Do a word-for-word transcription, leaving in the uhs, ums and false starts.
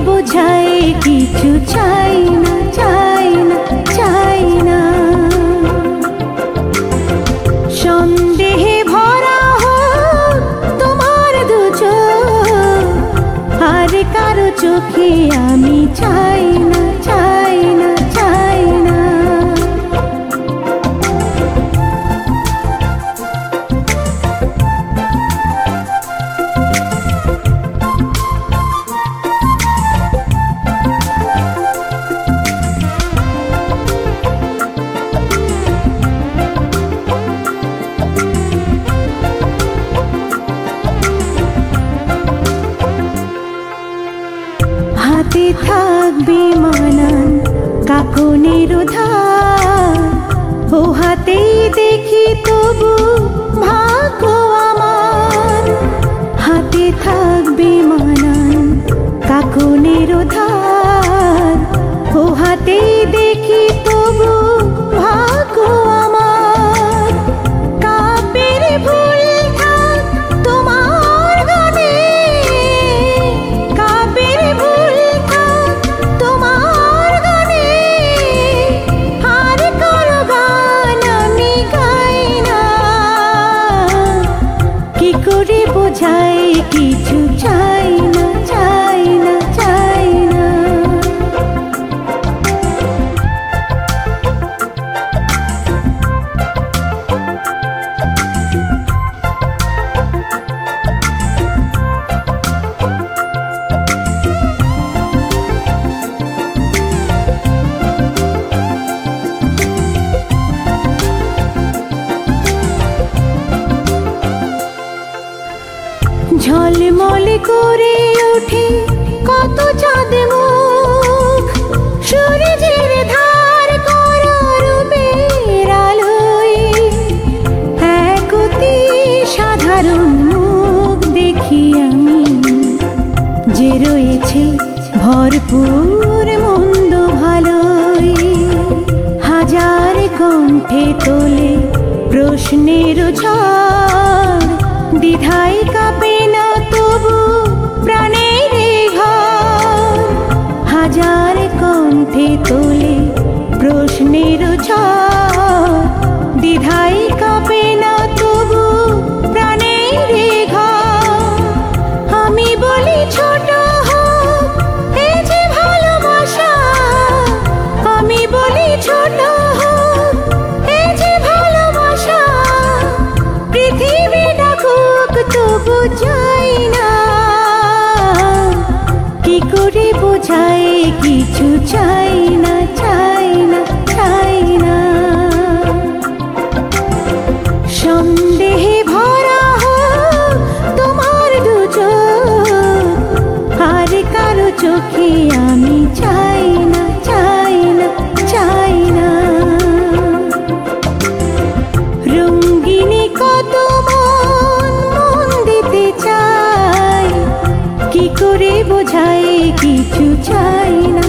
বোঝাই কিছু চাই না, চাই না, চাই না। সন্দেহে ভরা হোক তোমার দু চোখ, আর কারো চোখে আমি চাই না, চাই না, চাই না। হাতে থাকবে মানান কাকনের ধার, ও হাতেই দেখি তবু ভাগ্য আমার। হাতে থাকবে মানান কাকনের ধার, ও হাতেই দেখি তবু ভাগ্য আমার। কাপের ভুল থাক তোমার গানে, কাপের ভুল থাক তোমার গানে, আর কারো গান আমি গাই না। কি করে বোঝাই কিছু চাই না, চাই না, চাই না। ঝলমল করে ওঠে কত চাঁদ মুখ, সূর্যের ধার করা রূপের আলোয়। এক অতি সাধারণ মুখ দেখি আমি, যে রয়েছে ভরপুর মন্দ ভালোই। হাজার কণ্ঠে তোলে প্রশ্নের ঝড়, দ্বিধায় কাঁপে না তবু প্রাণের ঘর। হাজার কণ্ঠে তোলে প্রশ্নের ঝড়, দ্বিধায় কাঁপে না তবু প্রাণের ঘর। আমি বলি ছোট হোক এই যে ভালোবাসা, আমি বলি ছোট হোক এই যে ভালোবাসা। পৃথিবী ডাকুক তবু চাই না, কি করে বোঝাই কিছু চাই না, চাই না, চাই না। সন্দেহে ভরা হোক তোমার দু চোখ, আর কারো চোখে আমি চাই না, চাই না, চাই না। রঙ্গিনী কত মন মন দিতে চাই, কি করে বোঝাই কিছু চাই না।